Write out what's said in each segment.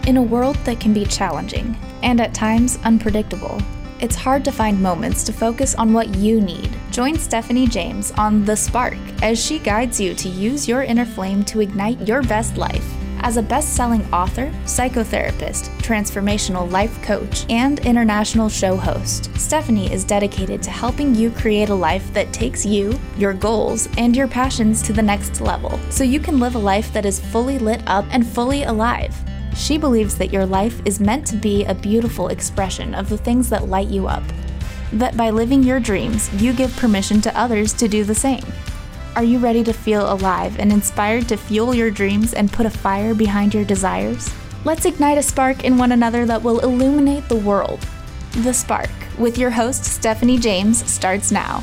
In a world that can be challenging and at times unpredictable, it's hard to find moments to focus on what you need. Join Stephanie James on The Spark as she guides you to use your inner flame to ignite your best life. As a best-selling author, psychotherapist, transformational life coach, and international show host, Stephanie is dedicated to helping you create a life that takes you, your goals, and your passions to the next level, so you can live a life that is fully lit up and fully alive. She believes that your life is meant to be a beautiful expression of the things that light you up. That by living your dreams, you give permission to others to do the same. Are you ready to feel alive and inspired to fuel your dreams and put a fire behind your desires? Let's ignite a spark in one another that will illuminate the world. The Spark, with your host, Stephanie James, starts now.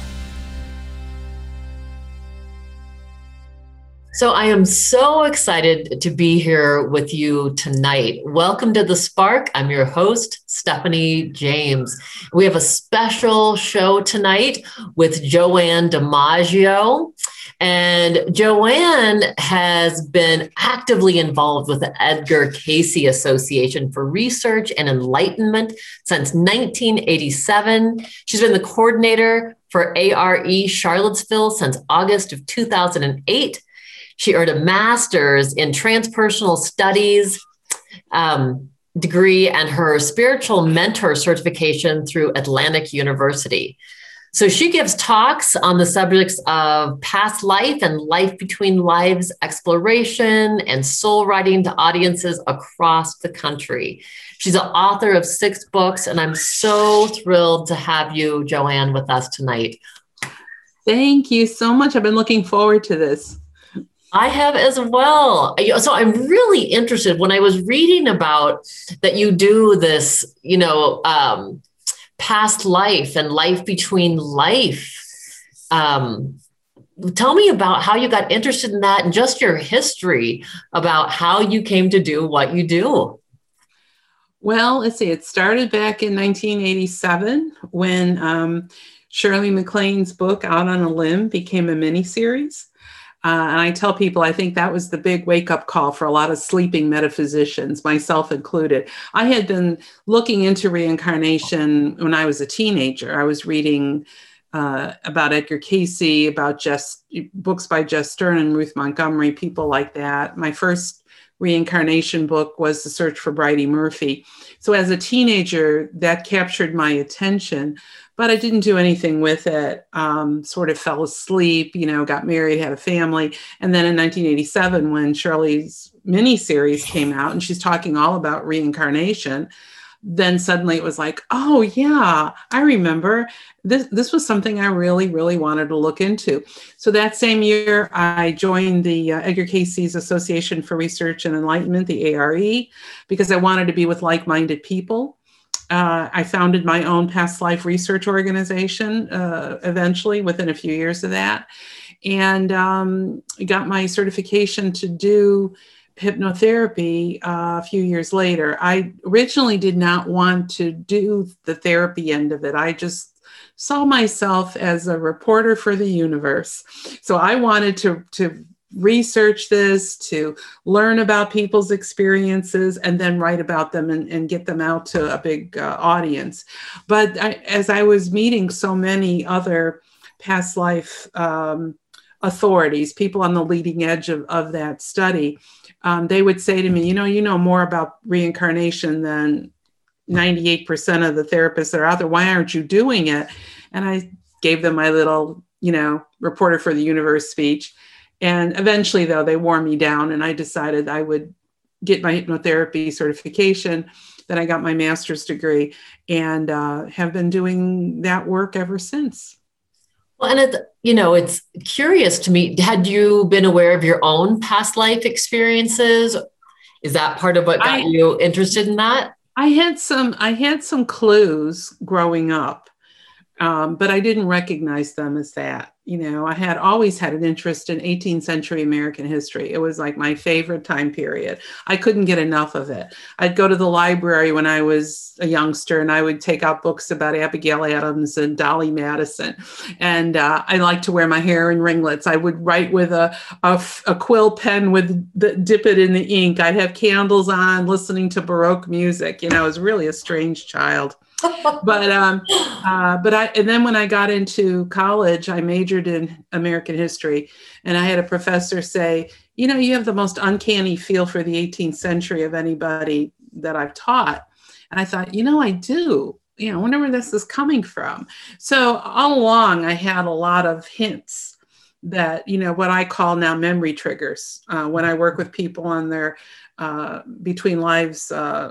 So I am so excited to be here with you tonight. Welcome to The Spark. I'm your host, Stephanie James. We have a special show tonight with Joanne DiMaggio. And Joanne has been actively involved with the Edgar Cayce Association for Research and Enlightenment since 1987. She's been the coordinator for ARE Charlottesville since August of 2008. She earned a master's in transpersonal studies degree and her spiritual mentor certification through Atlantic University. So she gives talks on the subjects of past life and life between lives exploration and soul writing to audiences across the country. She's an author of 6 books, and I'm so thrilled to have you, Joanne, with us tonight. Thank you so much. I've been looking forward to this. I have as well. So I'm really interested when I was reading about that you do this, past life and life between life. Tell me about how you got interested in that and just your history about how you came to do what you do. Well, let's see. It started back in 1987 when Shirley MacLaine's book, Out on a Limb, became a miniseries. And I tell people, I think that was the big wake-up call for a lot of sleeping metaphysicians, myself included. I had been looking into reincarnation when I was a teenager. I was reading about Edgar Cayce, about books by Jess Stern and Ruth Montgomery, people like that. My first reincarnation book was The Search for Bridey Murphy. So as a teenager, that captured my attention. But I didn't do anything with it, sort of fell asleep, got married, had a family. And then in 1987, when Shirley's miniseries came out and she's talking all about reincarnation, then suddenly it was like, oh yeah, I remember. This was something I really, really wanted to look into. So that same year, I joined the Edgar Cayce's Association for Research and Enlightenment, the ARE, because I wanted to be with like-minded people. I founded my own past life research organization eventually within a few years of that, and got my certification to do hypnotherapy a few years later. I originally did not want to do the therapy end of it. I just saw myself as a reporter for the universe. So I wanted to research this, to learn about people's experiences, and then write about them and get them out to a big audience. But as I was meeting so many other past life authorities, people on the leading edge of that study, they would say to me, you know more about reincarnation than 98% of the therapists that are out there. Why aren't you doing it? And I gave them my little, reporter for the universe speech. And eventually, though, they wore me down, and I decided I would get my hypnotherapy certification. Then I got my master's degree and have been doing that work ever since. Well, and it's curious to me. Had you been aware of your own past life experiences? Is that part of what got you interested in that? I had some clues growing up. But I didn't recognize them as that. I had always had an interest in 18th century American history. It was like my favorite time period. I couldn't get enough of it. I'd go to the library when I was a youngster, and I would take out books about Abigail Adams and Dolly Madison. And I liked to wear my hair in ringlets. I would write with a quill pen dip it in the ink. I'd have candles on, listening to Baroque music. I was really a strange child. And then when I got into college, I majored in American history, and I had a professor say, you have the most uncanny feel for the 18th century of anybody that I've taught. And I thought, I do. I wonder where this is coming from. So all along, I had a lot of hints that, what I call now memory triggers. When I work with people on their between lives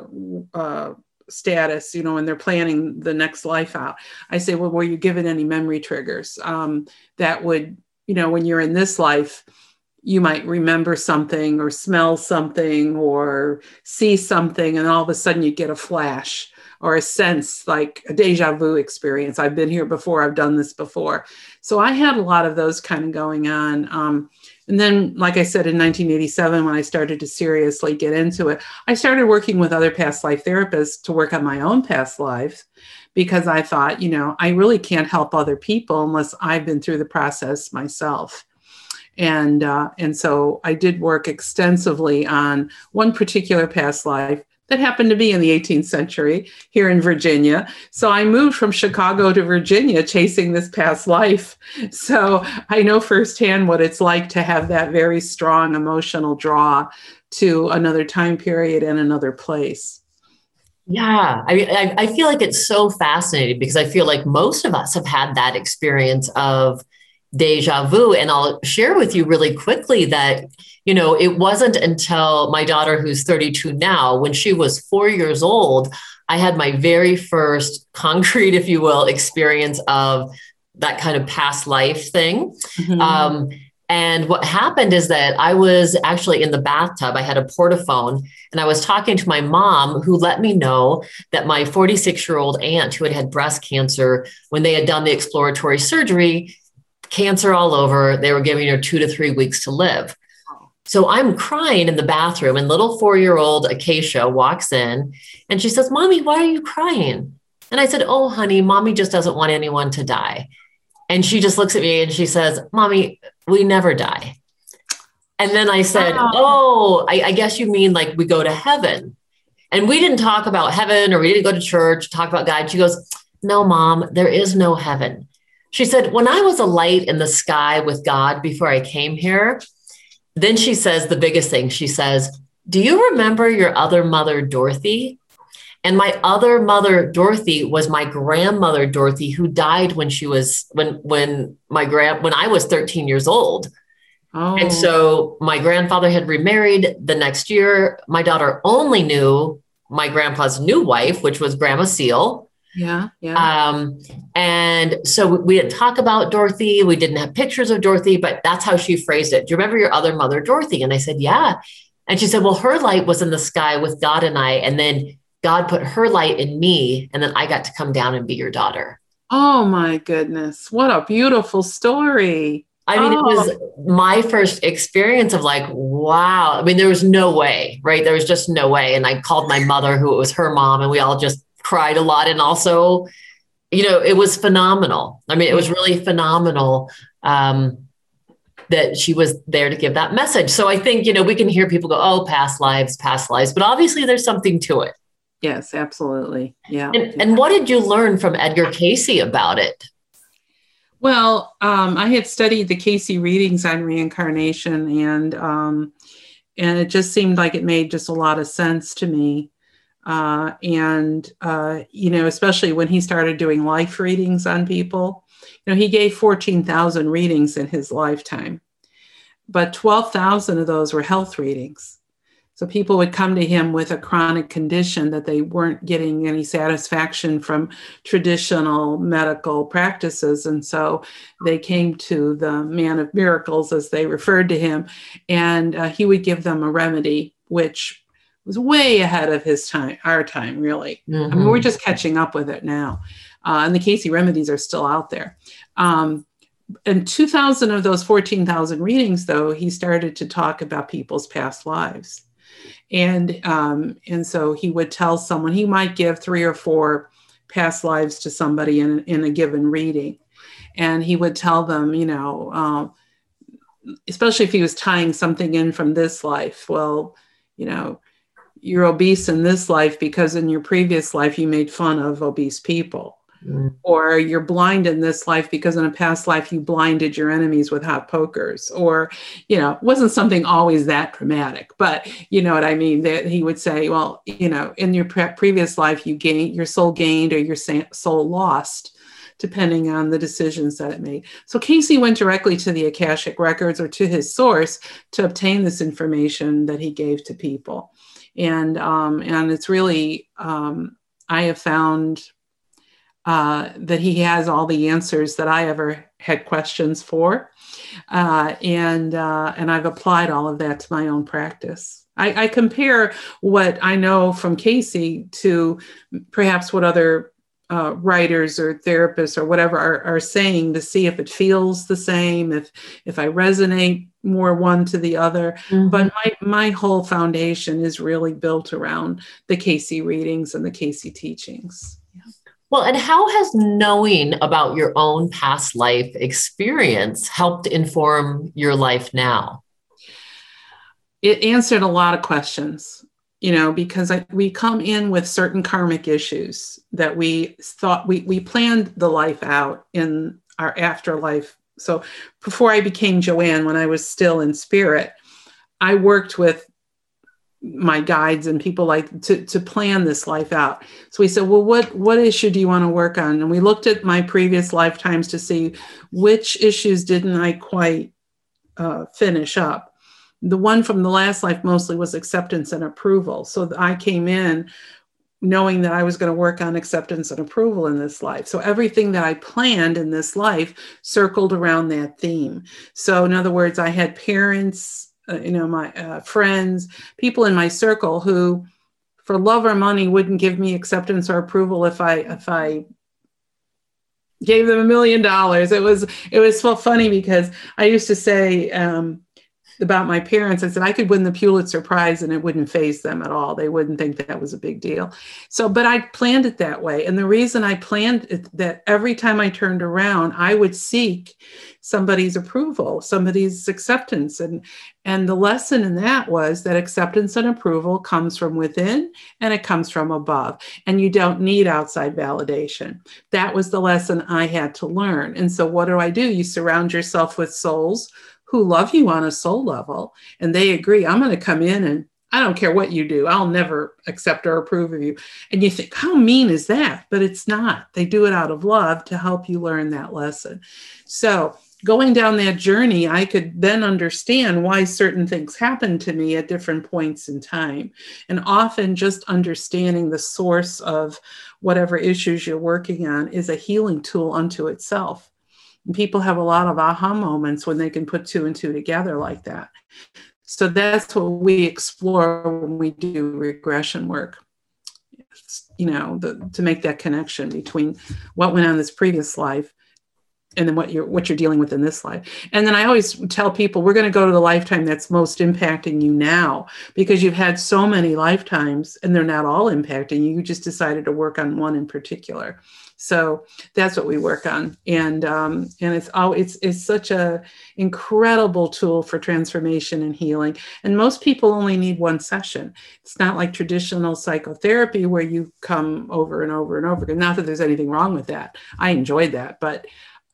status, and they're planning the next life out, I say, well, were you given any memory triggers that would, when you're in this life, you might remember something or smell something or see something, and all of a sudden you get a flash or a sense, like a deja vu experience. I've been here before, I've done this before. So I had a lot of those kind of going on. And then, like I said, in 1987, when I started to seriously get into it, I started working with other past life therapists to work on my own past lives, because I thought, I really can't help other people unless I've been through the process myself. And so I did work extensively on one particular past life that happened to be in the 18th century here in Virginia. So I moved from Chicago to Virginia chasing this past life. So I know firsthand what it's like to have that very strong emotional draw to another time period and another place. Yeah, I feel like it's so fascinating, because I feel like most of us have had that experience of deja vu. And I'll share with you really quickly that, it wasn't until my daughter, who's 32 now, when she was 4 years old, I had my very first concrete, if you will, experience of that kind of past life thing. Mm-hmm. And what happened is that I was actually in the bathtub. I had a portaphone, and I was talking to my mom, who let me know that my 46-year-old aunt, who had breast cancer, when they had done the exploratory surgery, cancer all over, they were giving her 2 to 3 weeks to live. So I'm crying in the bathroom, and little 4-year-old Acacia walks in, and she says, "Mommy, why are you crying?" And I said, "Oh, honey, Mommy just doesn't want anyone to die." And she just looks at me and she says, "Mommy, we never die." And then I said, "Oh, I guess you mean like we go to heaven." And we didn't talk about heaven, or we didn't go to church, talk about God. She goes, "No, Mom, there is no heaven." She said, "When I was a light in the sky with God before I came here," then she says the biggest thing. She says, "Do you remember your other mother, Dorothy?" And my other mother, Dorothy, was my grandmother, Dorothy, who died when I was 13 years old. Oh. And so my grandfather had remarried the next year. My daughter only knew my grandpa's new wife, which was Grandma Seal. Yeah. And so we didn't talk about Dorothy. We didn't have pictures of Dorothy, but that's how she phrased it. "Do you remember your other mother, Dorothy?" And I said, "Yeah." And she said, "Well, her light was in the sky with God and I, and then God put her light in me, and then I got to come down and be your daughter." Oh my goodness. What a beautiful story. I mean, It was my first experience of like, wow. I mean, there was no way, right? There was just no way. And I called my mother, who was her mom, and we all just cried a lot. And also, it was phenomenal. I mean, it was really phenomenal that she was there to give that message. So I think, we can hear people go, "Oh, past lives, but obviously there's something to it. Yes, absolutely. Yeah. And what did you learn from Edgar Cayce about it? Well, I had studied the Cayce readings on reincarnation, and it just seemed like it made just a lot of sense to me. Especially when he started doing life readings on people, he gave 14,000 readings in his lifetime, but 12,000 of those were health readings. So people would come to him with a chronic condition that they weren't getting any satisfaction from traditional medical practices. And so they came to the man of miracles, as they referred to him, and he would give them a remedy, which was way ahead of his time, our time, really. Mm-hmm. I mean, we're just catching up with it now. And the Casey remedies are still out there. And 2,000 of those 14,000 readings, though, he started to talk about people's past lives. And so he would tell someone, he might give 3 or 4 past lives to somebody in a given reading. And he would tell them, you know, especially if he was tying something in from this life, well, you know, you're obese in this life because in your previous life you made fun of obese people. Mm. Or you're blind in this life because in a past life you blinded your enemies with hot pokers. Or, you know, it wasn't something always that dramatic, but you know what I mean? That he would say, well, you know, in your previous life your soul gained or your soul lost, depending on the decisions that it made. So Casey went directly to the Akashic records or to his source to obtain this information that he gave to people. And it's really, I have found that he has all the answers that I ever had questions for. And I've applied all of that to my own practice. I compare what I know from Casey to perhaps what other writers or therapists or whatever are saying to see if it feels the same, if I resonate more one to the other. Mm-hmm. But my whole foundation is really built around the Casey readings and the Casey teachings. Yeah. Well, and how has knowing about your own past life experience helped inform your life now? It answered a lot of questions. You know, because we come in with certain karmic issues that we thought we planned the life out in our afterlife. So before I became Joanne, when I was still in spirit, I worked with my guides and people like to plan this life out. So we said, well, what issue do you want to work on? And we looked at my previous lifetimes to see which issues didn't I quite finish up. The one from the last life mostly was acceptance and approval. So I came in knowing that I was going to work on acceptance and approval in this life. So everything that I planned in this life circled around that theme. So in other words, I had parents, my friends, people in my circle who for love or money wouldn't give me acceptance or approval if I gave them $1 million. It was so funny because I used to say, about my parents, I said I could win the Pulitzer Prize and it wouldn't faze them at all. They wouldn't think that was a big deal. So, but I planned it that way. And the reason I planned it, that every time I turned around, I would seek somebody's approval, somebody's acceptance. And the lesson in that was that acceptance and approval comes from within and it comes from above. And you don't need outside validation. That was the lesson I had to learn. And so what do? You surround yourself with souls who love you on a soul level, and they agree, I'm going to come in and I don't care what you do. I'll never accept or approve of you. And you think, how mean is that? But it's not. They do it out of love to help you learn that lesson. So going down that journey, I could then understand why certain things happen to me at different points in time. And often just understanding the source of whatever issues you're working on is a healing tool unto itself. And people have a lot of aha moments when they can put 2 and 2 together like that. So that's what we explore when we do regression work, to make that connection between what went on in this previous life and then what you're dealing with in this life. And then I always tell people, we're going to go to the lifetime that's most impacting you now, because you've had so many lifetimes and they're not all impacting you. You just decided to work on one in particular. So that's what we work on. And it's such a incredible tool for transformation and healing. And most people only need one session. It's not like traditional psychotherapy where you come over and over and over again. Not that there's anything wrong with that. I enjoyed that, but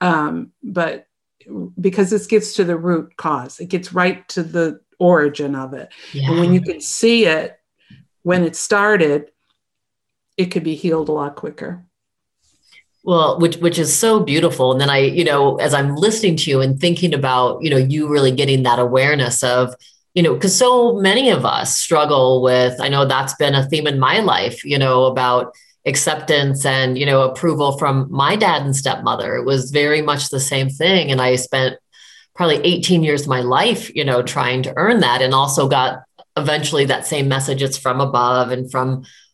because this gets to the root cause, it gets right to the origin of it. Yeah. And when you can see it when it started, it could be healed a lot quicker. Well, which is so beautiful. And then as I'm listening to you and thinking about, you really getting that awareness of, because so many of us struggle with, I know that's been a theme in my life, about acceptance and, approval from my dad and stepmother. It was very much the same thing. And I spent probably 18 years of my life, trying to earn that, and also got eventually that same message. It's from above and from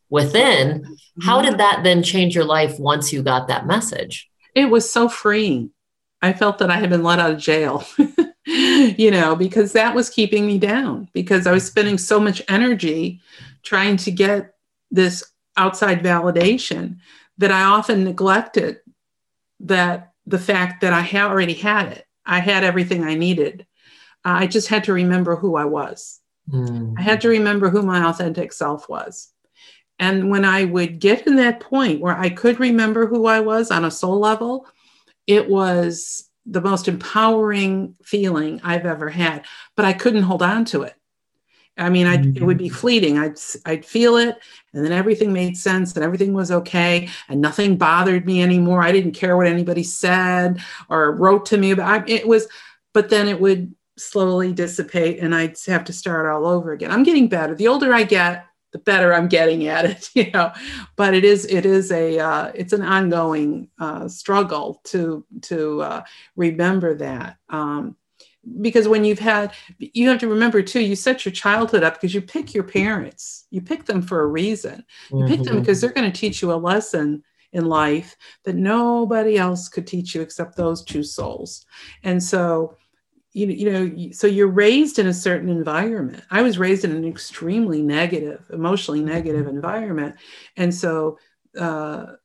within. How did that then change your life once you got that message? It was so freeing. I felt that I had been let out of jail, because that was keeping me down, because I was spending so much energy trying to get this outside validation that I often neglected that the fact that I already had it. I had everything I needed. I just had to remember who I was. I had to remember who my authentic self was. And when I would get to that point where I could remember who I was on a soul level, it was the most empowering feeling I've ever had, but I couldn't hold on to it. I mean, it would be fleeting. I'd feel it, and then everything made sense and everything was okay and nothing bothered me anymore. I didn't care what anybody said or wrote to me about it. But then it would slowly dissipate and I'd have to start all over again. I'm getting better. The older I get, the better I'm getting at it, but it's an ongoing struggle to remember that. Because when you have to remember too, you set your childhood up because you pick your parents, you pick them for a reason. You pick them because they're going to teach you a lesson in life that nobody else could teach you except those two souls. And so, so you're raised in a certain environment. I was raised in an extremely emotionally negative environment. And so, to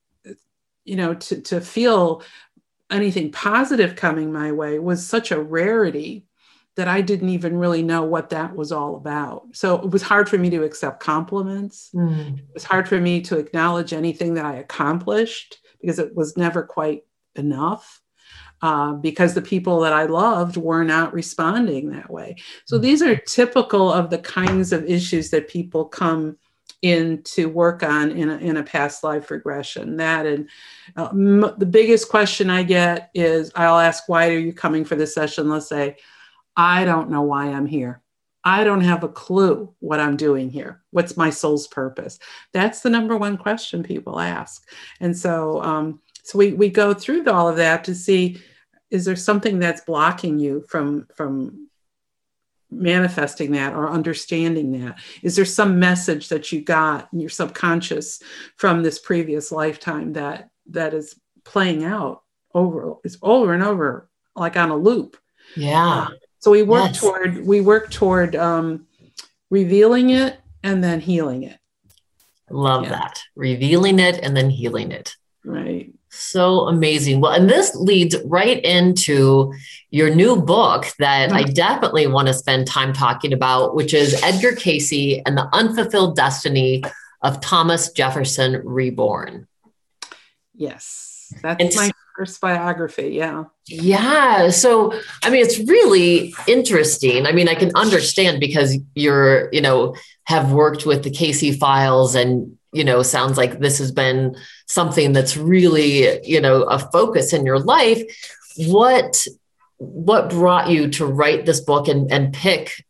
feel anything positive coming my way was such a rarity that I didn't even really know what that was all about. So it was hard for me to accept compliments. It was hard for me to acknowledge anything that I accomplished because it was never quite enough. Because the people that I loved were not responding that way. So these are typical of the kinds of issues that people come in to work on in a past life regression. That and the biggest question I get is, I'll ask, why are you coming for this session? Let's say, I don't know why I'm here. I don't have a clue what I'm doing here. What's my soul's purpose? That's the number one question people ask. And so, we go through all of that to see, is there something that's blocking you from manifesting that or understanding that? Is there some message that you got in your subconscious from this previous lifetime that is playing out over and over, like on a loop? Yeah. So we work toward revealing it and then healing it. Love that. Revealing it and then healing it. Right. So amazing. Well, and this leads right into your new book that I definitely want to spend time talking about, which is Edgar Cayce and the Unfulfilled Destiny of Thomas Jefferson Reborn. Yes, that's my first biography. Yeah. Yeah. So, I mean, it's really interesting. I mean, I can understand because you're, have worked with the Cayce files and, sounds like this has been something that's really, a focus in your life. What brought you to write this book and pick,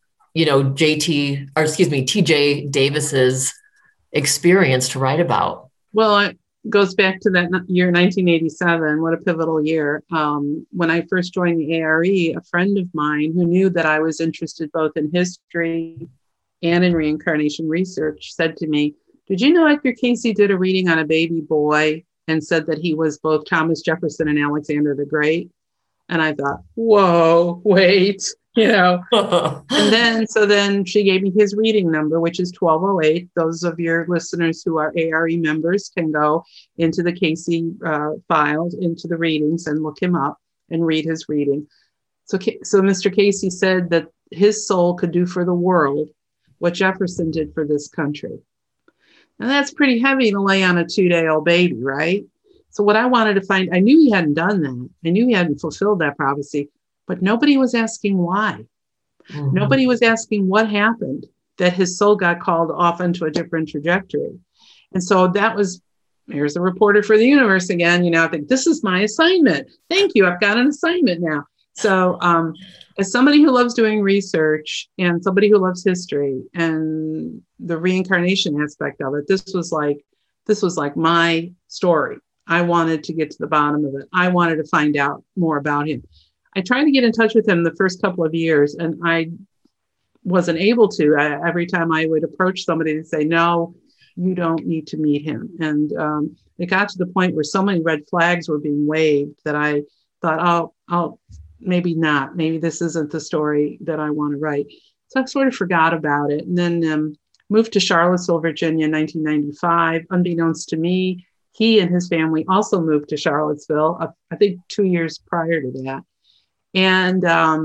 TJ Davis's experience to write about? Well, it goes back to that year, 1987. What a pivotal year. When I first joined the ARE, a friend of mine who knew that I was interested both in history and in reincarnation research said to me, "Did you know Edgar Cayce did a reading on a baby boy and said that he was both Thomas Jefferson and Alexander the Great?" And I thought, whoa, wait, And then she gave me his reading number, which is 1208. Those of your listeners who are ARE members can go into the Cayce files, into the readings and look him up and read his reading. So Mr. Cayce said that his soul could do for the world what Jefferson did for this country. Now that's pretty heavy to lay on a 2-day-old baby, right? So what I wanted to find, I knew he hadn't done that. I knew he hadn't fulfilled that prophecy, but nobody was asking why. Mm-hmm. Nobody was asking what happened that his soul got called off into a different trajectory. And so here's a reporter for the universe again. I think this is my assignment. Thank you. I've got an assignment now. So as somebody who loves doing research and somebody who loves history and the reincarnation aspect of it, this was like my story. I wanted to get to the bottom of it. I wanted to find out more about him. I tried to get in touch with him the first couple of years and I wasn't able to. Every time I would approach somebody and say, no, you don't need to meet him. And it got to the point where so many red flags were being waved that I thought, oh, I'll maybe not. Maybe this isn't the story that I want to write. So I sort of forgot about it. And then moved to Charlottesville, Virginia in 1995. Unbeknownst to me, he and his family also moved to Charlottesville, I think 2 years prior to that. And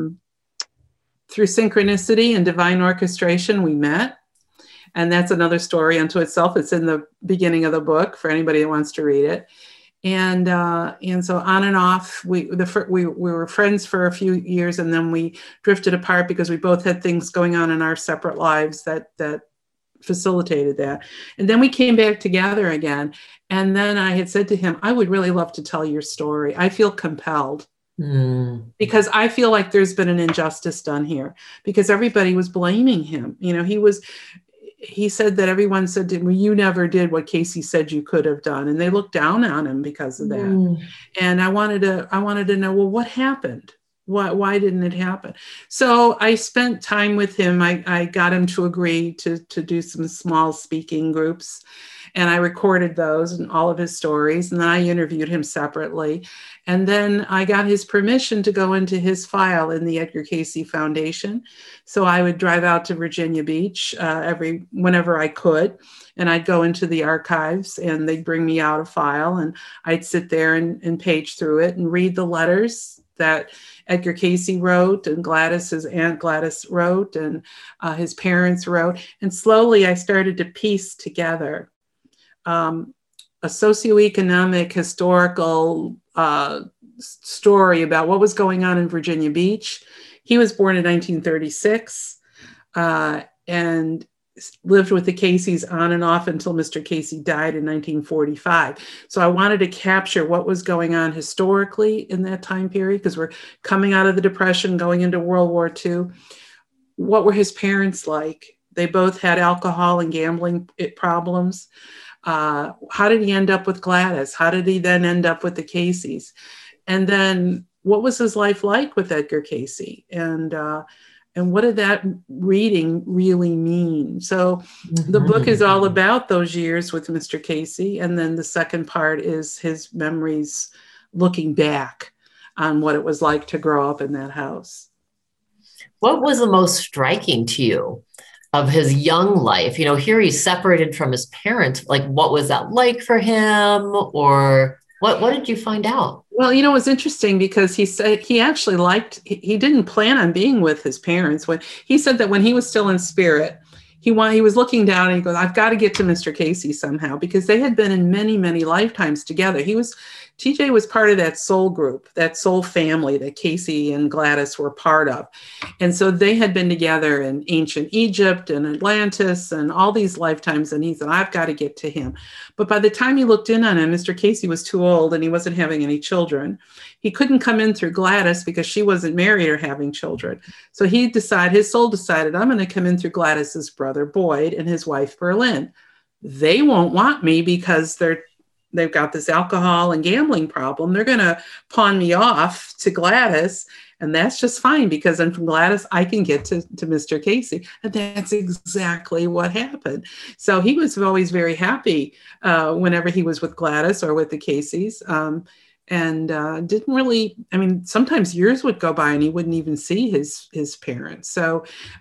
through synchronicity and divine orchestration, we met. And that's another story unto itself. It's in the beginning of the book for anybody that wants to read it. And so on and off, we were friends for a few years, and then we drifted apart because we both had things going on in our separate lives that facilitated that. And then we came back together again. And then I had said to him, I would really love to tell your story. I feel compelled. Because I feel like there's been an injustice done here, because everybody was blaming him. You know, he said that everyone said to him, well, you never did what Casey said you could have done. And they looked down on him because of that. And I wanted to know, well, what happened? Why didn't it happen? So I spent time with him. I got him to agree to do some small speaking groups, and I recorded those and all of his stories. And then I interviewed him separately. And then I got his permission to go into his file in the Edgar Casey Foundation. So I would drive out to Virginia Beach whenever I could, and I'd go into the archives, and they'd bring me out a file, and I'd sit there and page through it and read the letters that Edgar Casey wrote, and his Aunt Gladys wrote, and his parents wrote. And slowly I started to piece together a socioeconomic, historical story about what was going on in Virginia Beach. He was born in 1936 and lived with the Caseys on and off until Mr. Casey died in 1945. So I wanted to capture what was going on historically in that time period, because we're coming out of the Depression, going into World War II. What were his parents like? They both had alcohol and gambling problems. How did he end up with Gladys? How did he then end up with the Caseys? And then what was his life like with Edgar Casey? And what did that reading really mean? So the book is all about those years with Mr. Casey. And then the second part is his memories looking back on what it was like to grow up in that house. What was the most striking to you of his young life? You know, here he's separated from his parents. Like, what was that like for him? Or what did you find out? Well, you know, it was interesting because he said he actually he didn't plan on being with his parents. When he said that when he was still in spirit, he was looking down and he goes, I've got to get to Mr. Casey somehow, because they had been in many, many lifetimes together. TJ was part of that soul group, that soul family that Casey and Gladys were part of. And so they had been together in ancient Egypt and Atlantis and all these lifetimes. And he said, I've got to get to him. But by the time he looked in on him, Mr. Casey was too old and he wasn't having any children. He couldn't come in through Gladys because she wasn't married or having children. So his soul decided, I'm going to come in through Gladys's brother, Boyd, and his wife, Berlin. They won't want me because they've got this alcohol and gambling problem. They're going to pawn me off to Gladys, and that's just fine, because then from Gladys, I can get to Mr. Casey. And that's exactly what happened. So he was always very happy whenever he was with Gladys or with the Caseys. And didn't really, I mean, sometimes years would go by and he wouldn't even see his parents. So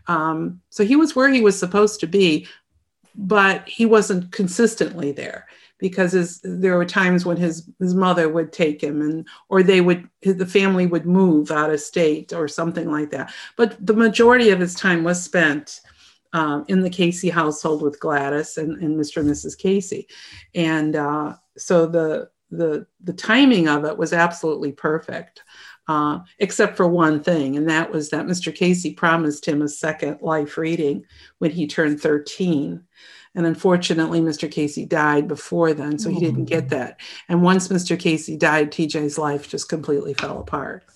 he was where he was supposed to be, but he wasn't consistently there, because there were times when his mother would take him, or the family would move out of state or something like that. But the majority of his time was spent in the Casey household with Gladys and Mr. and Mrs. Casey. And so the timing of it was absolutely perfect, except for one thing, and that was that Mr. Casey promised him a second life reading when he turned 13. And unfortunately, Mr. Casey died before then, so he didn't get that. And once Mr. Casey died, TJ's life just completely fell apart.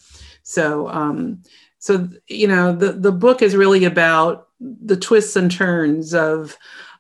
So, you know, the book is really about the twists and turns of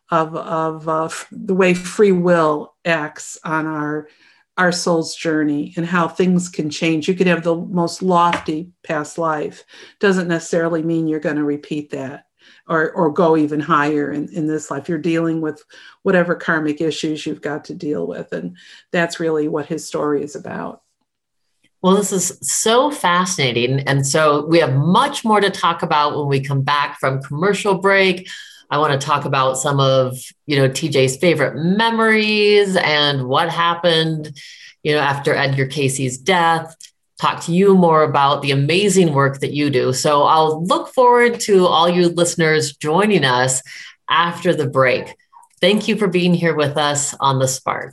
the way free will acts on our soul's journey, and how things can change. You could have the most lofty past life. Doesn't necessarily mean you're going to repeat that. or go even higher in this life. You're dealing with whatever karmic issues you've got to deal with. And that's really what his story is about. Well, this is so fascinating. And so we have much more to talk about when we come back from commercial break. I want to talk about some of, TJ's favorite memories and what happened, after Edgar Cayce's death. Talk to you more about the amazing work that you do. So I'll look forward to all you listeners joining us after the break. Thank you for being here with us on The Spark.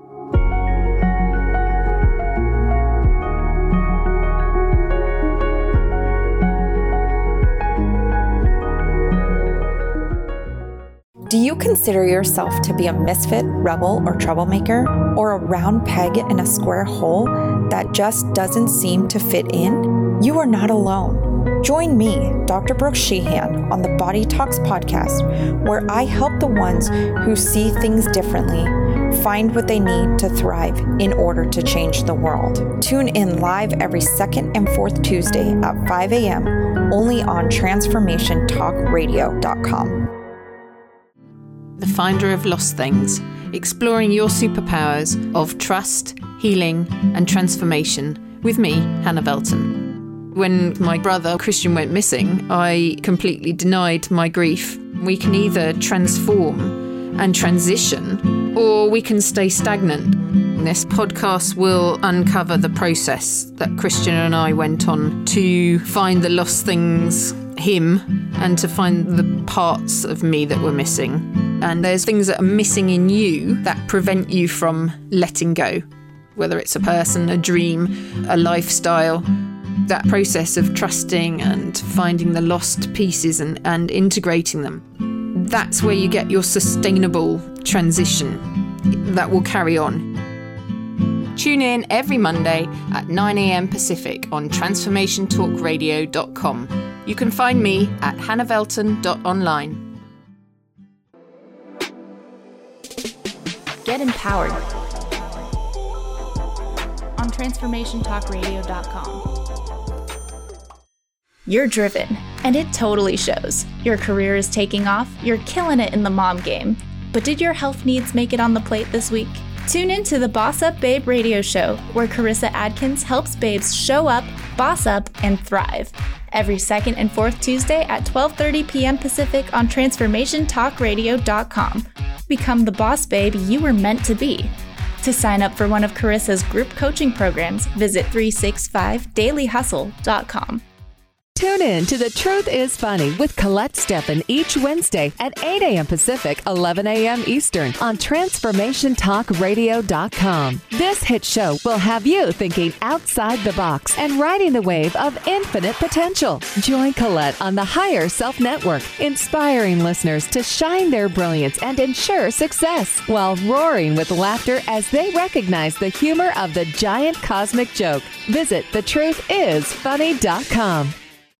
Do you consider yourself to be a misfit, rebel, or troublemaker, or a round peg in a square hole that just doesn't seem to fit in? You are not alone. Join me, Dr. Brooke Sheehan, on the Body Talks podcast, where I help the ones who see things differently find what they need to thrive in order to change the world. Tune in live every second and fourth Tuesday at 5 a.m. only on transformationtalkradio.com. The Finder of Lost Things, exploring your superpowers of trust, healing, and transformation with me, Hannah Velton. When my brother Christian went missing, I completely denied my grief. We can either transform and transition, or we can stay stagnant. This podcast will uncover the process that Christian and I went on to find the lost things, him, and to find the parts of me that were missing. And there's things that are missing in you that prevent you from letting go, whether it's a person, a dream, a lifestyle. That process of trusting and finding the lost pieces and integrating them. That's where you get your sustainable transition that will carry on. Tune in every Monday at 9 a.m. Pacific on transformationtalkradio.com. You can find me at hannahvelton.online. Get empowered on transformationtalkradio.com. You're driven, and it totally shows. Your career is taking off, you're killing it in the mom game. But did your health needs make it on the plate this week? Tune in to the Boss Up Babe radio show, where Carissa Adkins helps babes show up, boss up, and thrive. Every second and fourth Tuesday at 12:30 p.m. Pacific on transformationtalkradio.com. Become the boss babe you were meant to be. To sign up for one of Carissa's group coaching programs, visit 365dailyhustle.com. Tune in to The Truth is Funny with Colette Steffen each Wednesday at 8 a.m. Pacific, 11 a.m. Eastern on TransformationTalkRadio.com. This hit show will have you thinking outside the box and riding the wave of infinite potential. Join Colette on the Higher Self Network, inspiring listeners to shine their brilliance and ensure success while roaring with laughter as they recognize the humor of the giant cosmic joke. Visit thetruthisfunny.com.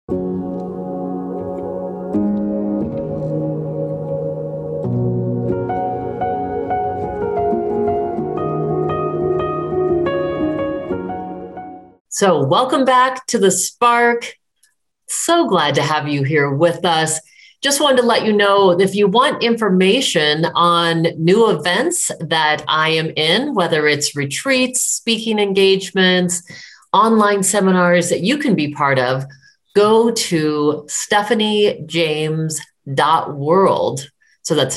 So welcome back to The Spark. So glad to have you here with us. Just wanted to let you know, if you want information on new events that I am in, whether it's retreats, speaking engagements, online seminars that you can be part of, go to stephaniejames.world. So that's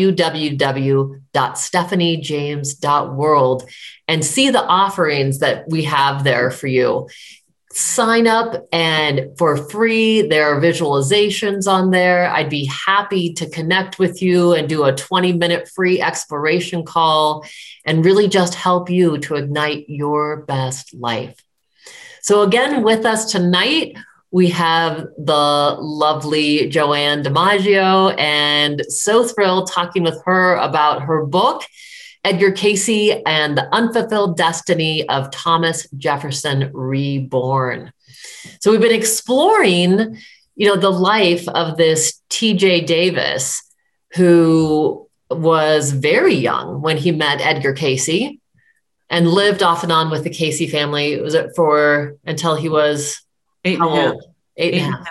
www.stephaniejames.world, and see the offerings that we have there for you. Sign up, and for free, there are visualizations on there. I'd be happy to connect with you and do a 20-minute free exploration call and really just help you to ignite your best life. So again, with us tonight, we have the lovely Joanne DiMaggio, and so thrilled talking with her about her book, Edgar Cayce and the Unfulfilled Destiny of Thomas Jefferson Reborn. So we've been exploring, the life of this T.J. Davis, who was very young when he met Edgar Cayce and lived off and on with the Cayce family. Was it until he was 8 and a half. 8 and a half.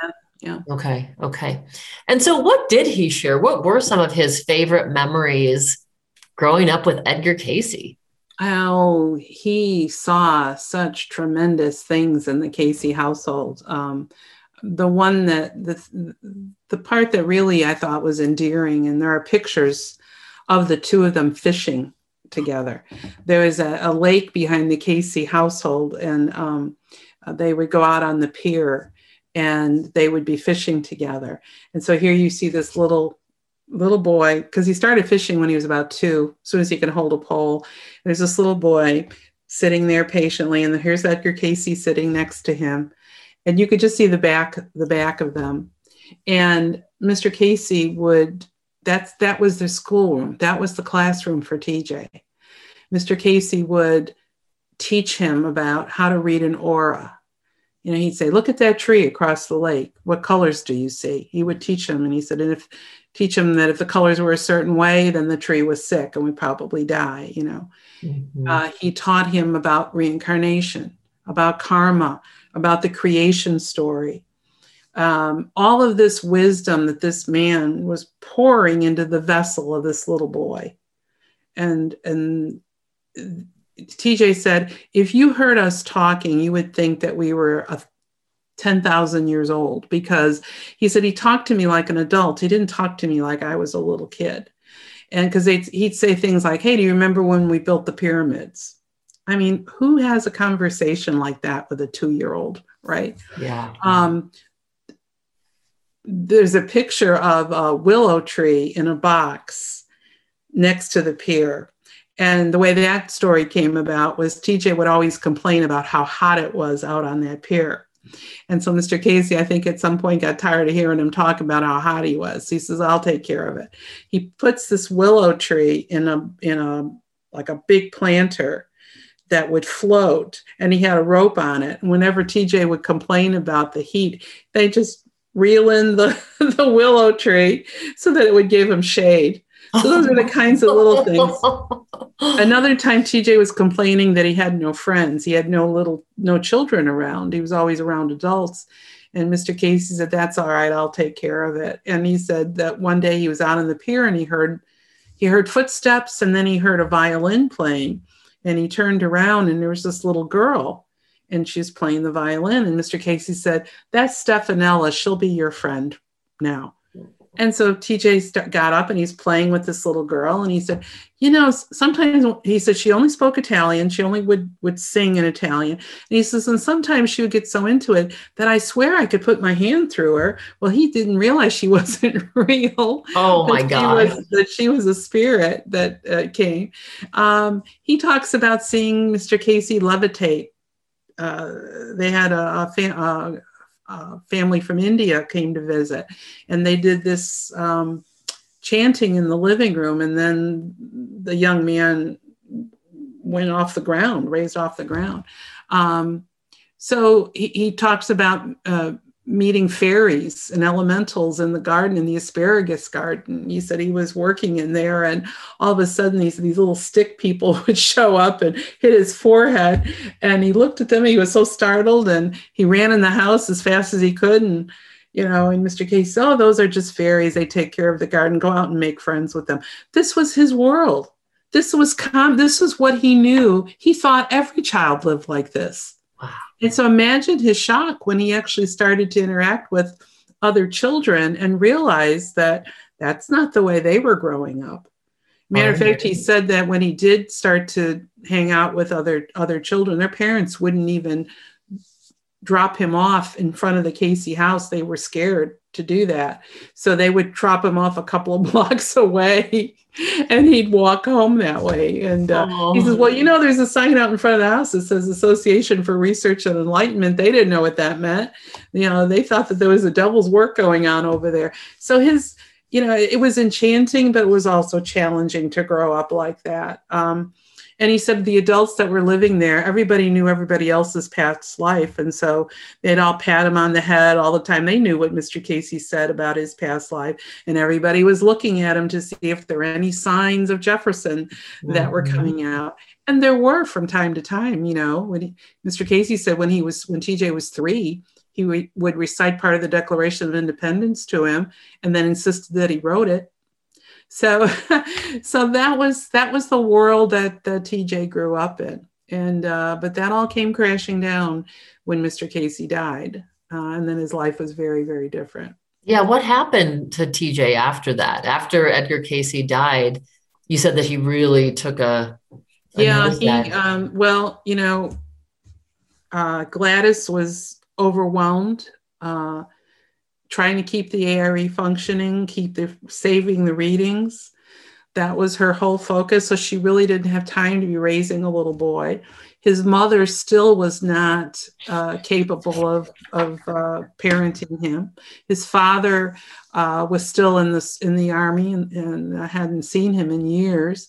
Yeah. Okay. Okay. And so what did he share? What were some of his favorite memories growing up with Edgar Cayce? Oh, he saw such tremendous things in the Cayce household. The one that the part that really I thought was endearing, and there are pictures of the two of them fishing together. There is a lake behind the Cayce household, and they would go out on the pier and they would be fishing together. And so here you see this little boy, because he started fishing when he was about 2, as soon as he can hold a pole. There's this little boy sitting there patiently, and here's Edgar Cayce sitting next to him. And you could just see the back of them. And Mr. Cayce that was their schoolroom. That was the classroom for TJ. Mr. Cayce would teach him about how to read an aura. He'd say, look at that tree across the lake. What colors do you see? He would teach him. And he said, teach him that if the colors were a certain way, then the tree was sick and would probably die. Mm-hmm. He taught him about reincarnation, about karma, about the creation story. All of this wisdom that this man was pouring into the vessel of this little boy. And TJ said, if you heard us talking, you would think that we were 10,000 years old, because he said he talked to me like an adult. He didn't talk to me like I was a little kid. And because he'd say things like, hey, do you remember when we built the pyramids? I mean, who has a conversation like that with a 2-year-old, right? Yeah. There's a picture of a willow tree in a box next to the pier. And the way that story came about was TJ would always complain about how hot it was out on that pier. And so Mr. Cayce, I think at some point got tired of hearing him talk about how hot he was. He says, I'll take care of it. He puts this willow tree in a like a big planter that would float, and he had a rope on it. And whenever TJ would complain about the heat, they just reel in the willow tree so that it would give him shade. So those are the kinds of little things. Another time TJ was complaining that he had no friends. He had no children around. He was always around adults. And Mr. Cayce said, that's all right, I'll take care of it. And he said that one day he was out on the pier and he heard footsteps, and then he heard a violin playing. And he turned around and there was this little girl, and she was playing the violin. And Mr. Cayce said, that's Stefanella. She'll be your friend now. And so TJ got up and he's playing with this little girl. And he said, sometimes, he said, she only spoke Italian. She only would sing in Italian. And he says, and sometimes she would get so into it that I swear I could put my hand through her. Well, he didn't realize she wasn't real. Oh my God. That she was a spirit that came. He talks about seeing Mr. Cayce levitate. They had a family from India came to visit, and they did this chanting in the living room, and then the young man went off the ground, raised off the ground. So he talks about meeting fairies and elementals in the garden, in the asparagus garden. He said he was working in there, and all of a sudden these little stick people would show up and hit his forehead, and he looked at them and he was so startled, and he ran in the house as fast as he could. And and Mr. Cayce, oh, those are just fairies. They take care of the garden. Go out and make friends with them. This was his world. This was what he knew. He thought every child lived like this. Wow. And so imagine his shock when he actually started to interact with other children and realized that that's not the way they were growing up. Matter of fact, he said that when he did start to hang out with other children, their parents wouldn't even drop him off in front of the Cayce house. They were scared to do that. So they would drop him off a couple of blocks away, and he'd walk home that way. And he says, well, there's a sign out in front of the house that says Association for Research and Enlightenment. They didn't know what that meant. They thought that there was a devil's work going on over there. So it was enchanting, but it was also challenging to grow up like that. And he said the adults that were living there, everybody knew everybody else's past life. And so they'd all pat him on the head all the time. They knew what Mr. Cayce said about his past life. And everybody was looking at him to see if there were any signs of Jefferson that were coming out. And there were from time to time, Mr. Cayce said when TJ was 3, would recite part of the Declaration of Independence to him and then insisted that he wrote it. So, so that was the world that TJ grew up in. And, but that all came crashing down when Mr. Casey died. And then his life was very, very different. Yeah. What happened to TJ after that? After Edgar Casey died, you said that he really took a well, you know, Gladys was overwhelmed, trying to keep the ARE functioning, saving the readings. That was her whole focus. So she really didn't have time to be raising a little boy. His mother still was not capable of parenting him. His father was still in the Army and hadn't seen him in years.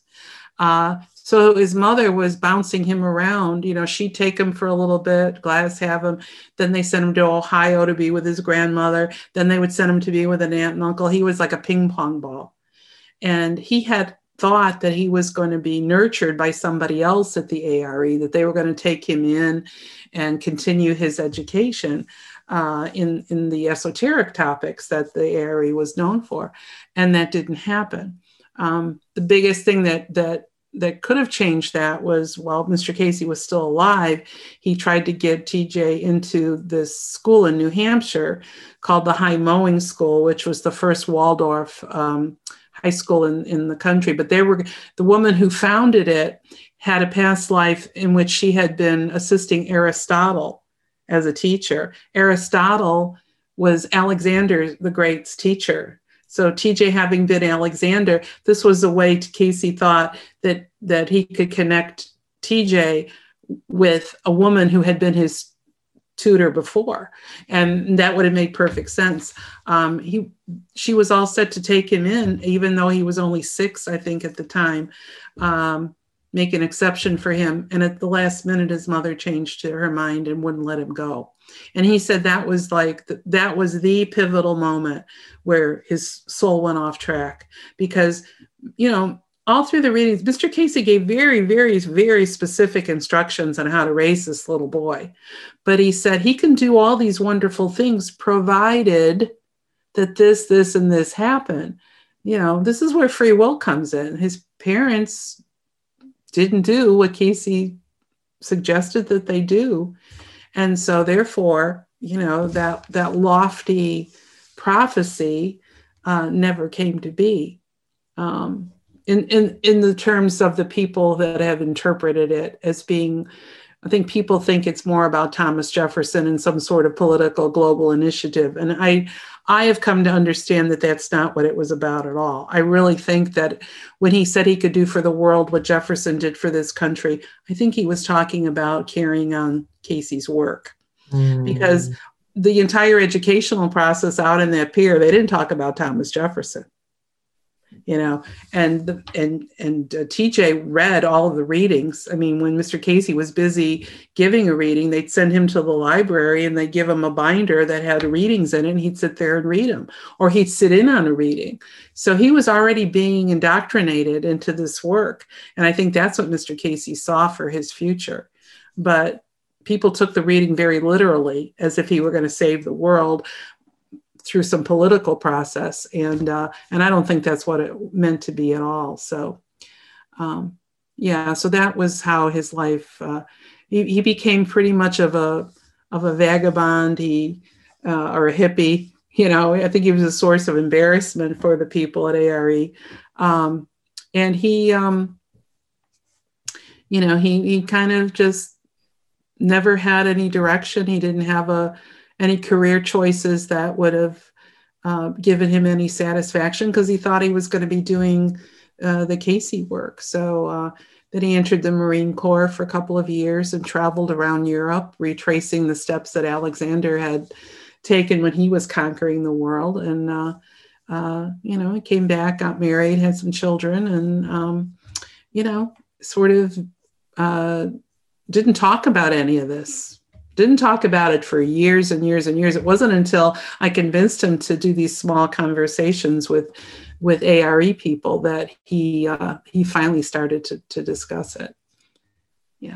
So his mother was bouncing him around. You know, she'd take him for a little bit, Gladys have him. Then they sent him to Ohio to be with his grandmother. Then they would send him to be with an aunt and uncle. He was like a ping pong ball. And he had thought that he was going to be nurtured by somebody else at the ARE, that they were going to take him in and continue his education in the esoteric topics that the ARE was known for. And that didn't happen. The biggest thing that could have changed that was, while Mr. Casey was still alive, he tried to get TJ into this school in New Hampshire called the High Mowing School, which was the first Waldorf high school in the country. But the woman who founded it had a past life in which she had been assisting Aristotle as a teacher. Aristotle was Alexander the Great's teacher. So TJ, having been Alexander, this was a way Casey thought that he could connect TJ with a woman who had been his tutor before. And that would have made perfect sense. She was all set to take him in, even though he was only 6, I think, at the time, make an exception for him. And at the last minute, his mother changed her mind and wouldn't let him go. And he said that was the pivotal moment where his soul went off track, because, you know, all through the readings, Mr. Casey gave very, very, very specific instructions on how to raise this little boy. But he said he can do all these wonderful things provided that this, and this happen. You know, this is where free will comes in. His parents didn't do what Casey suggested that they do. And so therefore, you know, that lofty prophecy never came to be. In the terms of the people that have interpreted it as being, I think people think it's more about Thomas Jefferson and some sort of political global initiative. And I have come to understand that that's not what it was about at all. I really think that when he said he could do for the world what Jefferson did for this country, I think he was talking about carrying on Casey's work. Because the entire educational process out in that pier, they didn't talk about Thomas Jefferson. You know, and TJ read all of the readings. I mean, when Mr. Casey was busy giving a reading, they'd send him to the library and they'd give him a binder that had readings in it, and he'd sit there and read them, or he'd sit in on a reading. So he was already being indoctrinated into this work. And I think that's what Mr. Casey saw for his future. But people took the reading very literally, as if he were going to save the world through some political process. And I don't think that's what it meant to be at all. So, so that was how his life, he became pretty much of a vagabond, or a hippie. You know, I think he was a source of embarrassment for the people at ARE. And he kind of just never had any direction. He didn't have any career choices that would have given him any satisfaction, because he thought he was going to be doing the Casey work. So then he entered the Marine Corps for a couple of years and traveled around Europe, retracing the steps that Alexander had taken when he was conquering the world. And, he came back, got married, had some children, and, sort of didn't talk about any of this. Didn't talk about it for years and years and years. It wasn't until I convinced him to do these small conversations with ARE people that he finally started to discuss it. Yeah.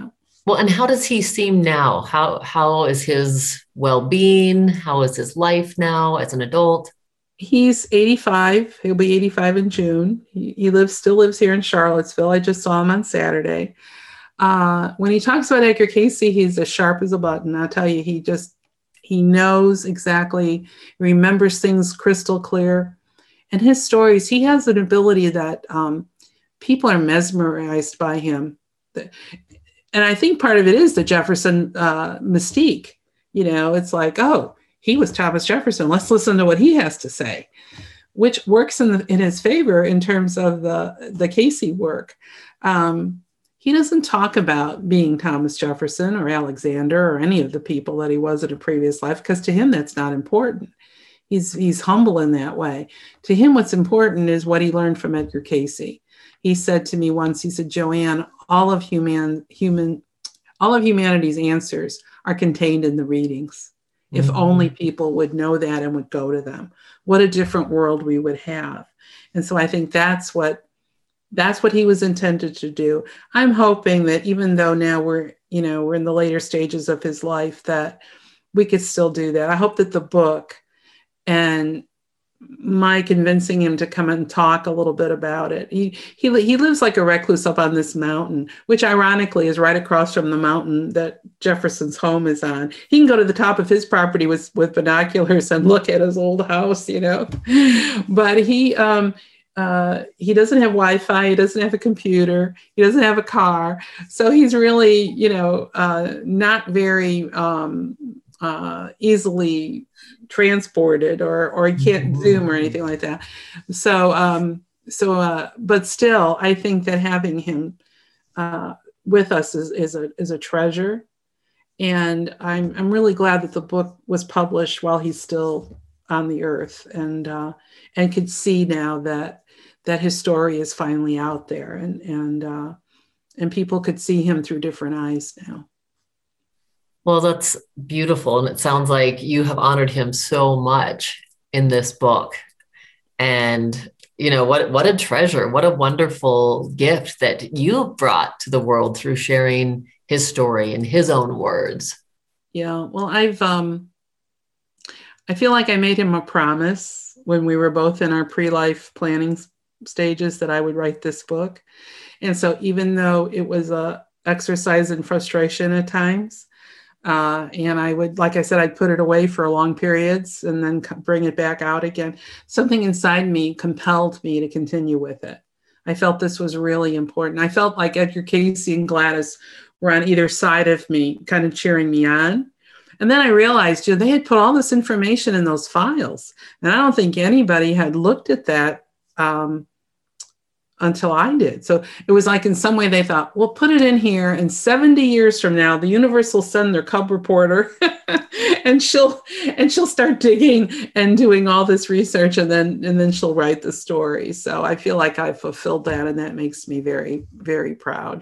Well, and how does he seem now? How is his well-being? How is his life now as an adult? He's 85. He'll be 85 in June. He still lives here in Charlottesville. I just saw him on Saturday. When he talks about Edgar Cayce, he's as sharp as a button. I'll tell you, he knows exactly, remembers things crystal clear. And his stories, he has an ability that people are mesmerized by him. And I think part of it is the Jefferson mystique. You know, it's like, oh, he was Thomas Jefferson. Let's listen to what he has to say, which works in his favor in terms of the Cayce work. He doesn't talk about being Thomas Jefferson or Alexander or any of the people that he was in a previous life, because to him, that's not important. He's humble in that way. To him, what's important is what he learned from Edgar Cayce. He said to me once, he said, Joanne, all of humanity's answers are contained in the readings. If only people would know that and would go to them, what a different world we would have. And so I think that's what he was intended to do. I'm hoping that even though now we're in the later stages of his life, that we could still do that. I hope that the book and my convincing him to come and talk a little bit about it. He lives like a recluse up on this mountain, which ironically is right across from the mountain that Jefferson's home is on. He can go to the top of his property with binoculars and look at his old house, you know. But he doesn't have Wi-Fi. He doesn't have a computer. He doesn't have a car. So he's really, not very easily transported, or he can't Zoom or anything like that. But still, I think that having him with us is a treasure. And I'm really glad that the book was published while he's still on the earth, and could see now that his story is finally out there, and people could see him through different eyes now. Well, that's beautiful. And it sounds like you have honored him so much in this book. And, what a treasure, what a wonderful gift that you brought to the world through sharing his story in his own words. Yeah, well, I feel like I made him a promise when we were both in our pre-life planning stages that I would write this book. And so even though it was a exercise in frustration at times, and I would, like I said, I'd put it away for long periods and then bring it back out again. Something inside me compelled me to continue with it. I felt this was really important. I felt like Edgar Cayce and Gladys were on either side of me, kind of cheering me on. And then I realized, they had put all this information in those files. And I don't think anybody had looked at that until I did. So it was like in some way they thought, we'll put it in here, and 70 years from now, the universe will send their cub reporter and she'll start digging and doing all this research, and then she'll write the story. So I feel like I fulfilled that, and that makes me very, very proud.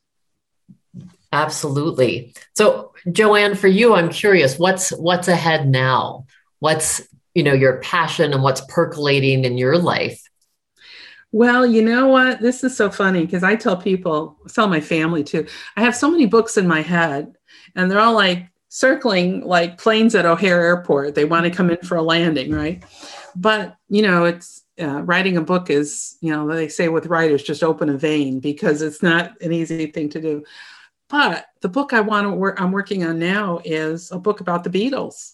Absolutely. So Joanne, for you, I'm curious, what's ahead now? What's, your passion and what's percolating in your life? Well, you know what? This is so funny because I tell my family too, I have so many books in my head, and they're all like circling like planes at O'Hare Airport. They want to come in for a landing, right? But, it's writing a book is, they say with writers, just open a vein, because it's not an easy thing to do. But the book I'm working on now is a book about the Beatles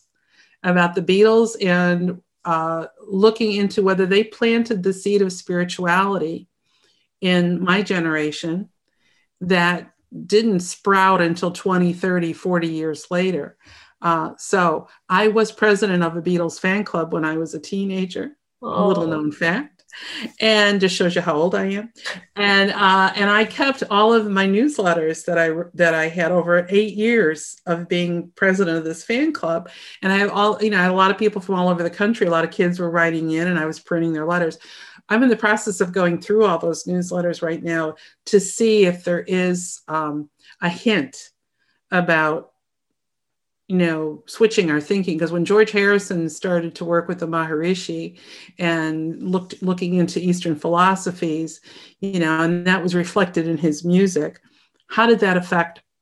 and looking into whether they planted the seed of spirituality in my generation that didn't sprout until 20, 30, 40 years later. So I was president of a Beatles fan club when I was a teenager, a little known fact. And just shows you how old I am. And I kept all of my newsletters that I had over 8 years of being president of this fan club. And I have I had a lot of people from all over the country. A lot of kids were writing in, and I was printing their letters. I'm in the process of going through all those newsletters right now to see if there is a hint about switching our thinking. Because when George Harrison started to work with the Maharishi and looking into Eastern philosophies, and that was reflected in his music, how did that affect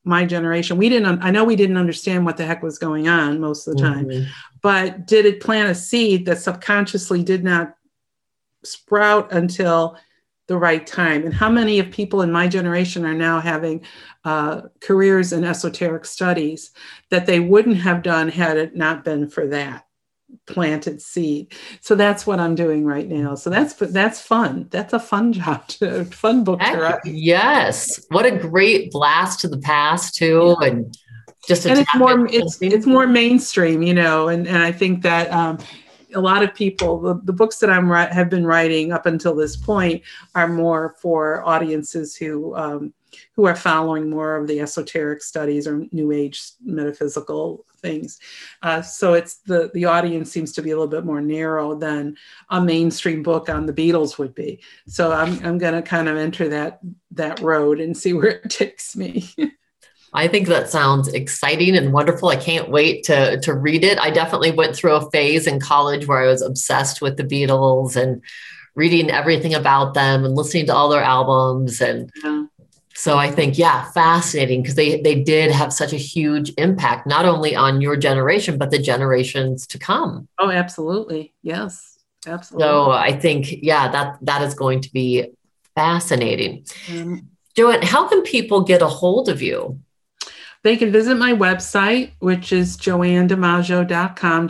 my generation, I know we didn't understand what the heck was going on most of the time, but did it plant a seed that subconsciously did not sprout until the right time? And how many of people in my generation are now having careers in esoteric studies that they wouldn't have done had it not been for that planted seed? So that's what I'm doing right now. So that's fun. That's a fun job, fun book to write. Yes. What a great blast to the past too. Yeah. And just it's more mainstream, and I think that a lot of people, the books that have been writing up until this point are more for audiences who are following more of the esoteric studies or New Age metaphysical things. So it's the audience seems to be a little bit more narrow than a mainstream book on the Beatles would be. So I'm going to kind of enter that road and see where it takes me. I think that sounds exciting and wonderful. I can't wait to read it. I definitely went through a phase in college where I was obsessed with the Beatles and reading everything about them and listening to all their albums. And so I think, fascinating, because they did have such a huge impact, not only on your generation, but the generations to come. Oh, absolutely. Yes, absolutely. So I think, that is going to be fascinating. Joanne, how can people get a hold of you? They can visit my website, which is joannedimaggio.com,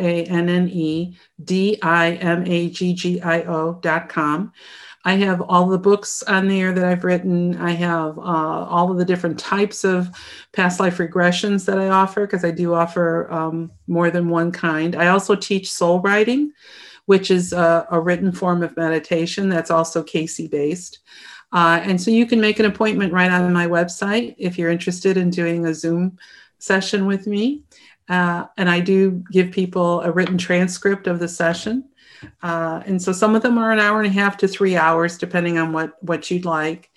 JoanneDimaggio.com. I have all the books on there that I've written. I have all of the different types of past life regressions that I offer, because I do offer more than one kind. I also teach soul writing, which is a written form of meditation that's also Casey based. And so you can make an appointment right on my website if you're interested in doing a Zoom session with me. And I do give people a written transcript of the session. And so some of them are an hour and a half to 3 hours, depending on what you'd like.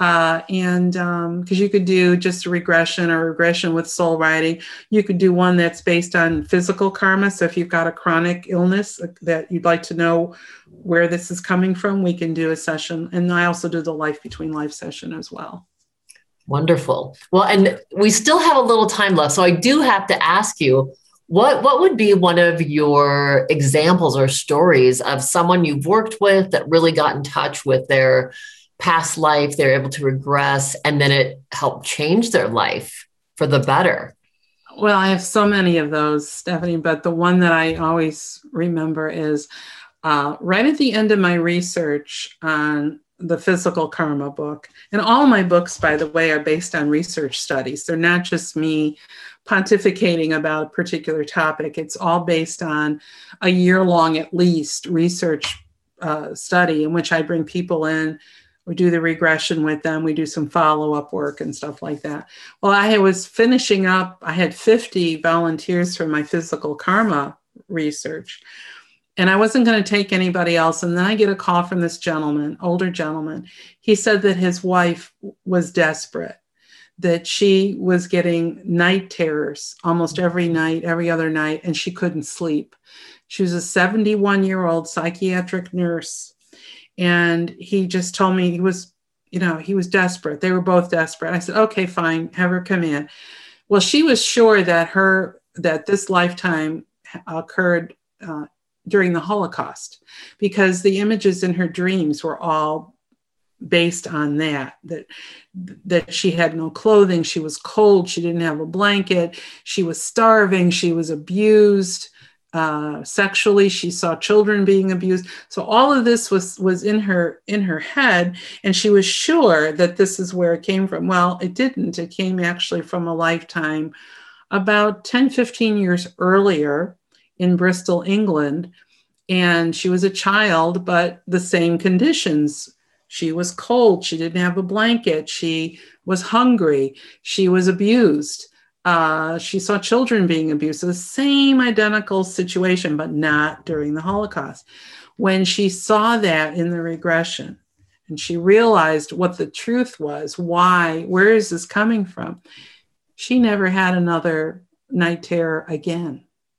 And because you could do just a regression or regression with soul writing. You could do one that's based on physical karma. So if you've got a chronic illness that you'd like to know where this is coming from, we can do a session. And I also do the life between life session as well. Wonderful. Well, and we still have a little time left. So I do have to ask you, what would be one of your examples or stories of someone you've worked with that really got in touch with their past life, they're able to regress, and then it helped change their life for the better? Well, I have so many of those, Stephanie, but the one that I always remember is right at the end of my research on the physical karma book. And all my books, by the way, are based on research studies. They're not just me pontificating about a particular topic. It's all based on a year-long, at least, research study in which I bring people in. We do the regression with them. We do some follow-up work and stuff like that. Well, I was finishing up. I had 50 volunteers for my physical karma research. And I wasn't going to take anybody else. And then I get a call from this gentleman, older gentleman. He said that his wife was desperate, that she was getting night terrors almost every night, every other night, and she couldn't sleep. She was a 71-year-old psychiatric nurse. And he just told me he was desperate. They were both desperate. I said, okay, fine, have her come in. Well, she was sure that this lifetime occurred during the Holocaust, because the images in her dreams were all based on that she had no clothing, she was cold, she didn't have a blanket, she was starving, she was abused sexually, she saw children being abused. So all of this was in her head, and she was sure that this is where it came from. Well, it didn't. It came actually from a lifetime about 10, 15 years earlier in Bristol, England. And she was a child, but the same conditions. She was cold. She didn't have a blanket. She was hungry. She was abused. She saw children being abused. So the same identical situation, but not during the Holocaust. When she saw that in the regression and she realized what the truth was, where is this coming from? She never had another night terror again.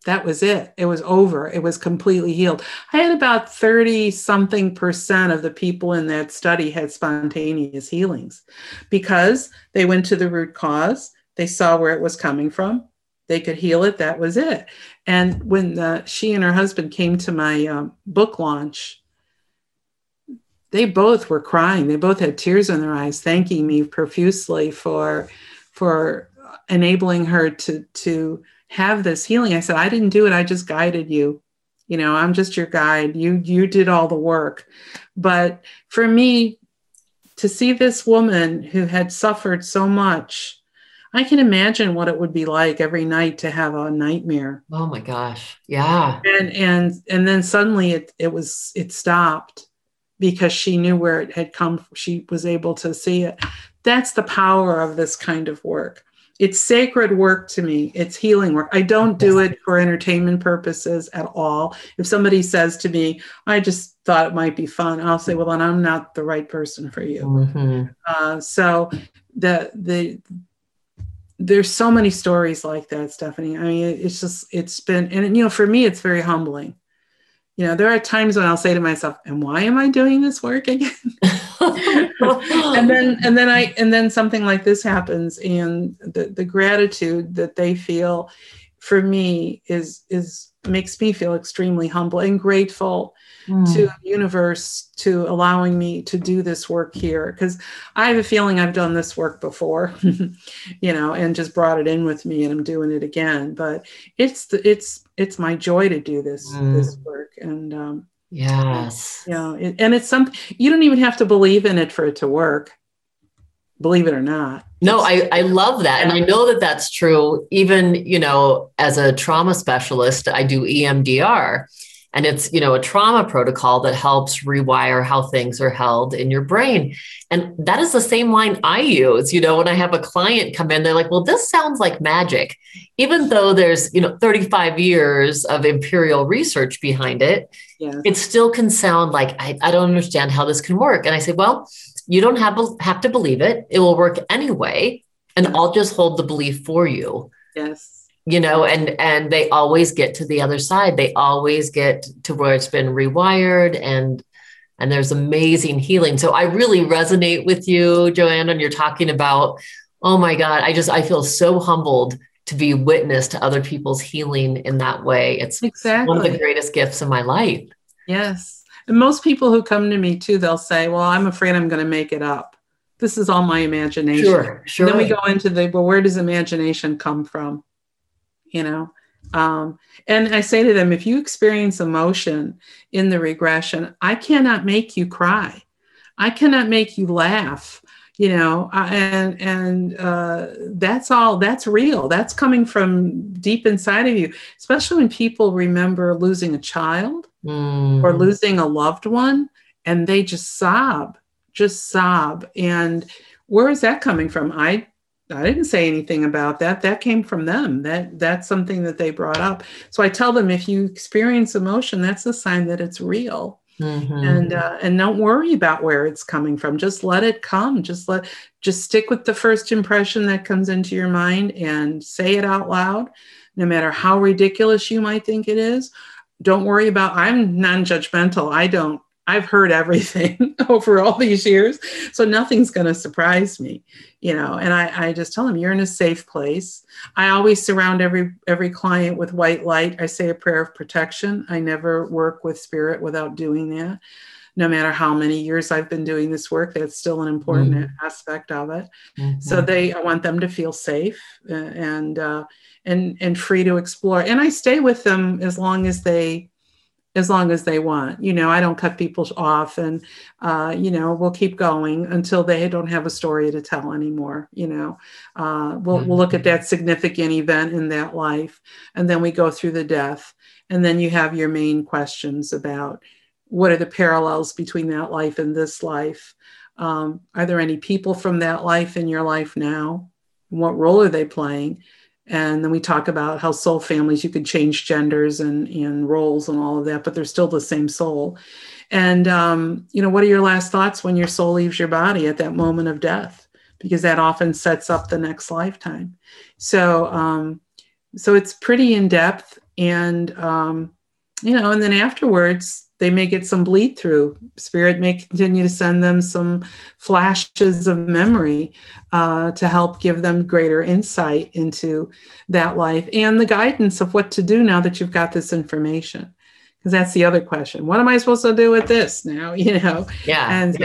That was it. It was over. It was completely healed. I had about 30-something% of the people in that study had spontaneous healings because they went to the root cause. They saw where it was coming from. They could heal it. That was it. And when she and her husband came to my book launch, they both were crying. They both had tears in their eyes, thanking me profusely for enabling her to have this healing. I said, I didn't do it. I just guided you. You know, I'm just your guide. You did all the work. But for me to see this woman who had suffered so much, I can imagine what it would be like every night to have a nightmare. Oh my gosh. Yeah. And then suddenly it stopped because she knew where it had come from. She was able to see it. That's the power of this kind of work. It's sacred work to me. It's healing work. I don't do it for entertainment purposes at all. If somebody says to me, I just thought it might be fun, I'll say, well, then I'm not the right person for you. Mm-hmm. So there's so many stories like that, Stephanie. I mean, it's been, and you know, for me, it's very humbling. You know, there are times when I'll say to myself, and why am I doing this work again? and then something like this happens, and the gratitude that they feel for me is makes me feel extremely humble and grateful to the universe to allowing me to do this work here, because I have a feeling I've done this work before, you know, and just brought it in with me, and I'm doing it again. But it's my joy to do this work, and yes, and it's something you don't even have to believe in it for it to work. Believe it or not. No, I love that. And I know that that's true. Even, you know, as a trauma specialist, I do EMDR, and it's, you know, a trauma protocol that helps rewire how things are held in your brain. And that is the same line I use, you know, when I have a client come in, they're like, well, this sounds like magic, even though there's, you know, 35 years of empirical research behind it. Yes. It still can sound like, I don't understand how this can work. And I say, well, you don't have to believe it. It will work anyway. And I'll just hold the belief for you. Yes. You know, and they always get to the other side. They always get to where it's been rewired, and there's amazing healing. So I really resonate with you, Joanne, when you're talking about, oh my God, I feel so humbled to be witness to other people's healing in that way. It's one of the greatest gifts in my life. Yes. And most people who come to me too, they'll say, well, I'm afraid I'm going to make it up. This is all my imagination. Sure. And then we go into well, where does imagination come from? You know, and I say to them, if you experience emotion in the regression, I cannot make you cry. I cannot make you laugh, you know, and that's real. That's coming from deep inside of you, especially when people remember losing a child or losing a loved one, and they just sob. And where is that coming from? I didn't say anything about that. That came from them. That's something that they brought up. So I tell them, if you experience emotion, that's a sign that it's real. And don't worry about where it's coming from. Just let it come. Just stick with the first impression that comes into your mind and say it out loud, no matter how ridiculous you might think it is. Don't worry about, I'm non-judgmental. I've heard everything over all these years, so nothing's going to surprise me, you know, and I just tell them, you're in a safe place. I always surround every client with white light. I say a prayer of protection. I never work with spirit without doing that. No matter how many years I've been doing this work, that's still an important aspect of it. So I want them to feel safe and free to explore. And I stay with them as long as they want. You know, I don't cut people off, and, you know, we'll keep going until they don't have a story to tell anymore. You know, we'll look at that significant event in that life, and then we go through the death. And then you have your main questions about what are the parallels between that life and this life? Are there any people from that life in your life now? What role are they playing? And then we talk about how soul families, you could change genders and roles and all of that, but they're still the same soul. And, you know, what are your last thoughts when your soul leaves your body at that moment of death? Because that often sets up the next lifetime. So it's pretty in depth. And, and then afterwards, they may get some bleed through. Spirit may continue to send them some flashes of memory to help give them greater insight into that life and the guidance of what to do now that you've got this information. Because that's the other question. What am I supposed to do with this now? Yeah. And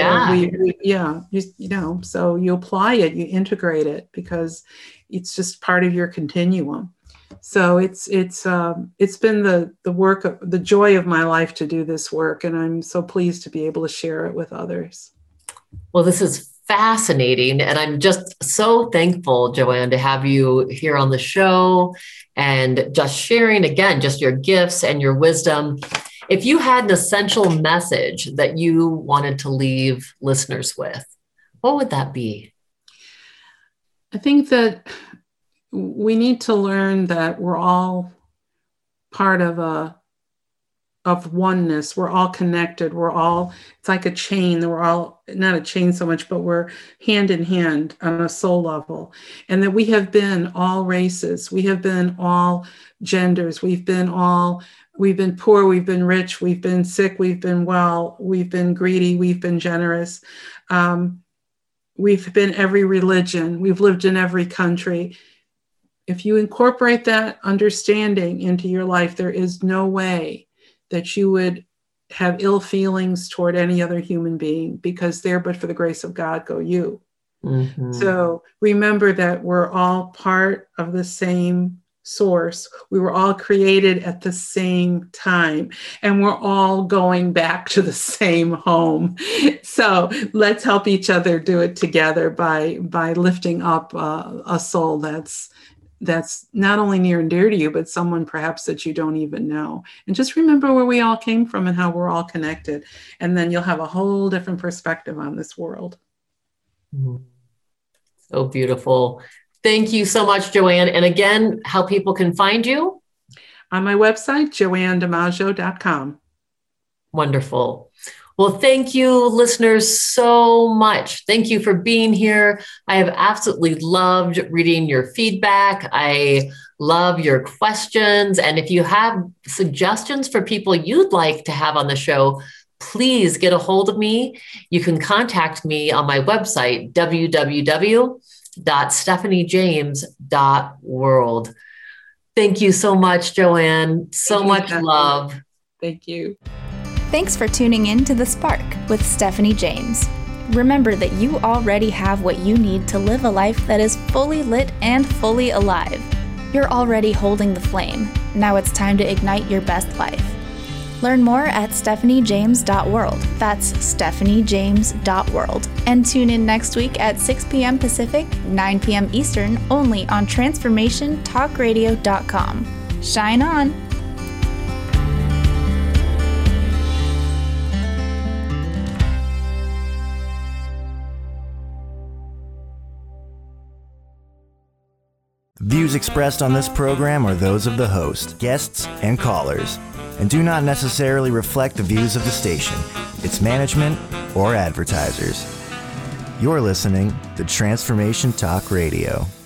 so so you apply it, you integrate it, because it's just part of your continuum. So it's been the work of the joy of my life to do this work, and I'm so pleased to be able to share it with others. Well, this is fascinating, and I'm just so thankful, Joanne, to have you here on the show and just sharing again just your gifts and your wisdom. If you had an essential message that you wanted to leave listeners with, what would that be? I think that we need to learn that we're all part of oneness. We're all connected. It's like a chain. We're all, not a chain so much, but we're hand in hand on a soul level. And that we have been all races. We have been all genders. We've been poor, we've been rich, we've been sick, we've been well, we've been greedy, we've been generous. We've been every religion. We've lived in every country. If you incorporate that understanding into your life, there is no way that you would have ill feelings toward any other human being, because there, but for the grace of God, go you. Mm-hmm. So remember that we're all part of the same source. We were all created at the same time, and we're all going back to the same home. So let's help each other do it together by lifting up a soul that's not only near and dear to you, but someone perhaps that you don't even know. And just remember where we all came from and how we're all connected. And then you'll have a whole different perspective on this world. So beautiful. Thank you so much, Joanne. And again, how people can find you? On my website, joannedimaggio.com. Wonderful. Well, thank you, listeners, so much. Thank you for being here. I have absolutely loved reading your feedback. I love your questions. And if you have suggestions for people you'd like to have on the show, please get a hold of me. You can contact me on my website, www.stephaniejames.world. Thank you so much, Joanne. So much love. Thank you. Thanks for tuning in to The Spark with Stephanie James. Remember that you already have what you need to live a life that is fully lit and fully alive. You're already holding the flame. Now it's time to ignite your best life. Learn more at stephaniejames.world. That's stephaniejames.world. And tune in next week at 6 p.m. Pacific, 9 p.m. Eastern, only on transformationtalkradio.com. Shine on! Views expressed on this program are those of the host, guests, and callers, and do not necessarily reflect the views of the station, its management, or advertisers. You're listening to Transformation Talk Radio.